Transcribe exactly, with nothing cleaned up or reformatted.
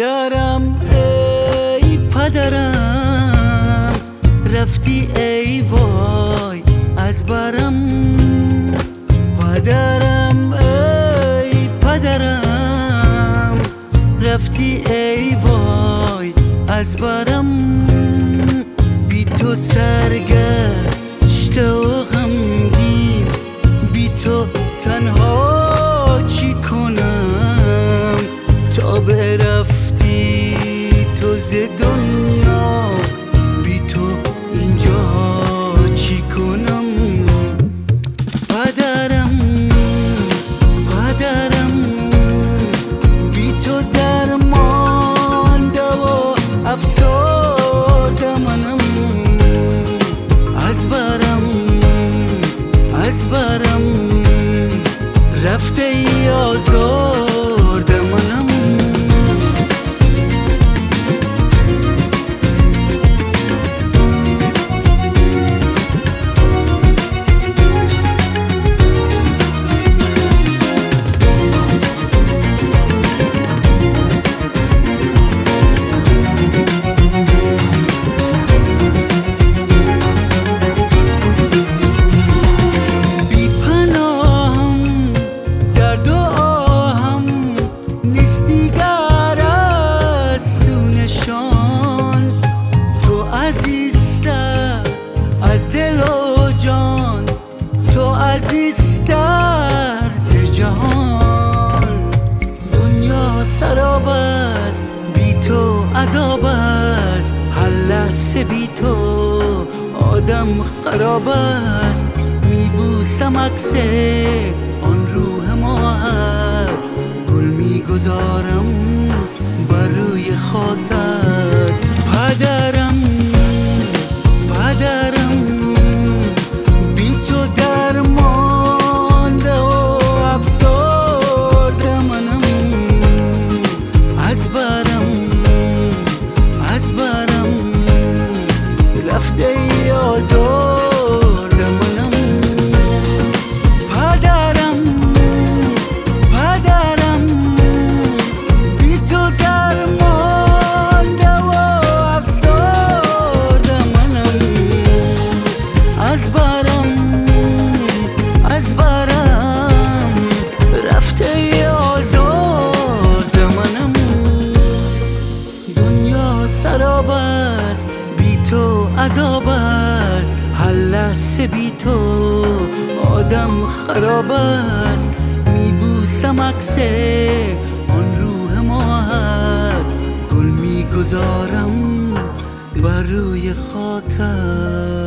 پدرم ای پدرم، رفتی ای وای از برم. پدرم ای پدرم، رفتی ای وای از برم. بی تو سرگشته و غمگین، بی تو تنها چی کنم؟ تا برفتی تو ز دنیا، بی تو اینجا چی کنم؟ پدرم پدرم، بی تو درمان دوا افسرده منم. از برم از برم، رفته ای آزرده منم. از دل و جان تو عزیزتر ز جهان. دنیا سراب است بی تو عذاب است، هر لحظه بی تو آدم خراب است. میبوسم عکس آن روح ماهر، گل میگذارم بر روی خاکت. پدرم پدرم، بی تو درمانده و افسرده منم. از برم از برم، رفته ای آزرده منم. پدرم پدرم، بی تو درمانده و افسرده منم. از برم از برم، رفته ای آزرده منم. دنیا سراب است بی تو عذاب است، هر لحظه بی تو آدم خراب است. میبوسم عکس آن روح ماهر، گل میگذارم بر روی خاکت.